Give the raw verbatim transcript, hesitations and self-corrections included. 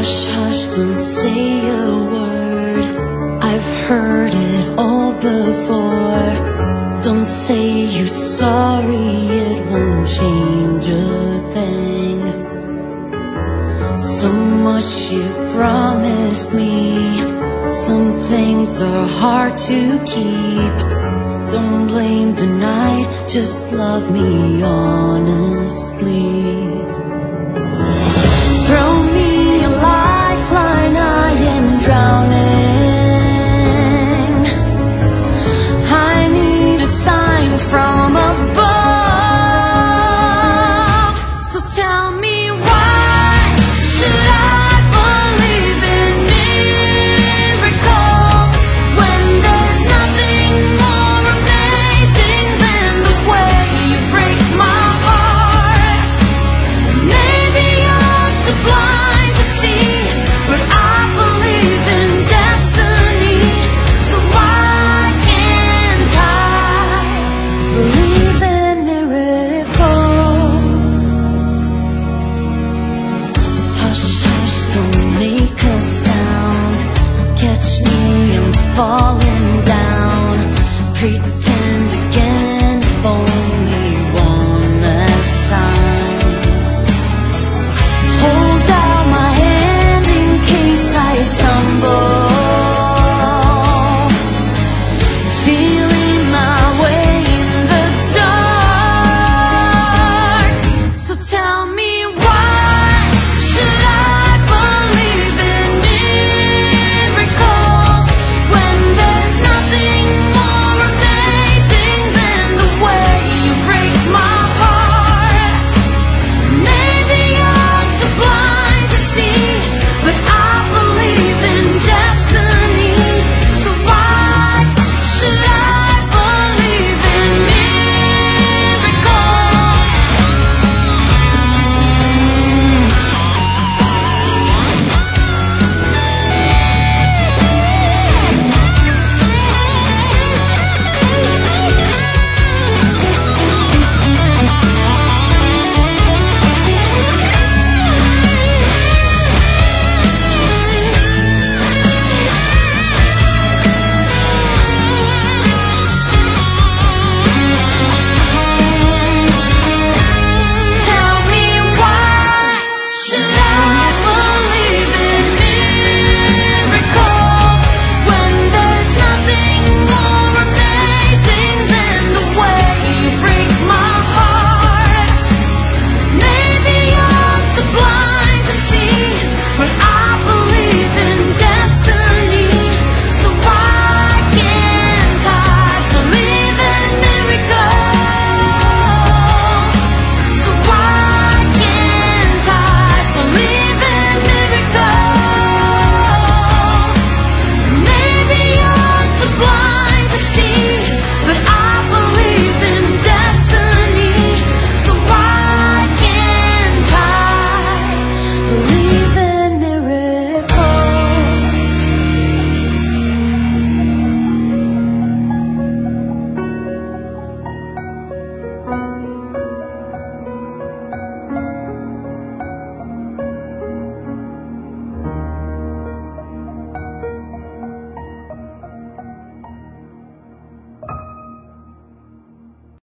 Hush, hush, don't say a word. I've heard it all before. Don't say you're sorry, it won't change a thing. So much you promised me, some things are hard to keep. Don't blame the night, just love me honestly. Throw me a lifeline, I am drowning. I need a sign from above. So tell me, why should I believe in miracles when there's nothing more amazing than the way you break my heart? Maybe I'm too blind to see, but I believe in destiny. So why can't I believe in miracles? Hush, hush, don't make a sound. Catch me, I'm falling